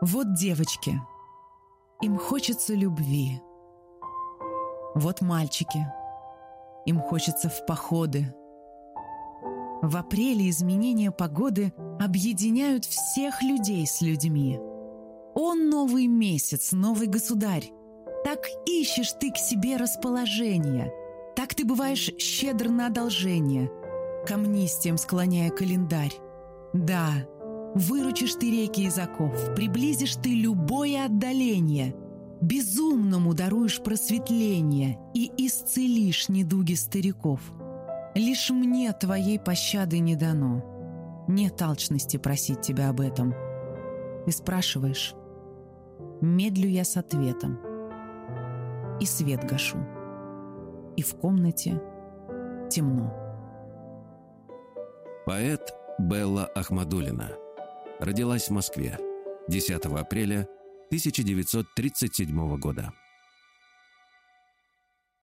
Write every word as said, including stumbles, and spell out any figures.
Вот девочки, им хочется любви. Вот мальчики, им хочется в походы. В апреле изменения погоды объединяют всех людей с людьми. О, новый месяц, новый государь! Так ищешь ты к себе расположение, так ты бываешь щедр на одолжение, к амнистиям склоняя календарь. Да, выручишь ты реки из оков, приблизишь ты любое отдаление, безумному даруешь просветление и исцелишь недуги стариков. Лишь мне твоей пощады не дано, нет алчности просить тебя об этом. Ты спрашиваешь, медлю я с ответом, и свет гашу, и в комнате темно. Поэт Белла Ахмадуллина родилась в Москве десятого апреля тысяча девятьсот тридцать седьмого года.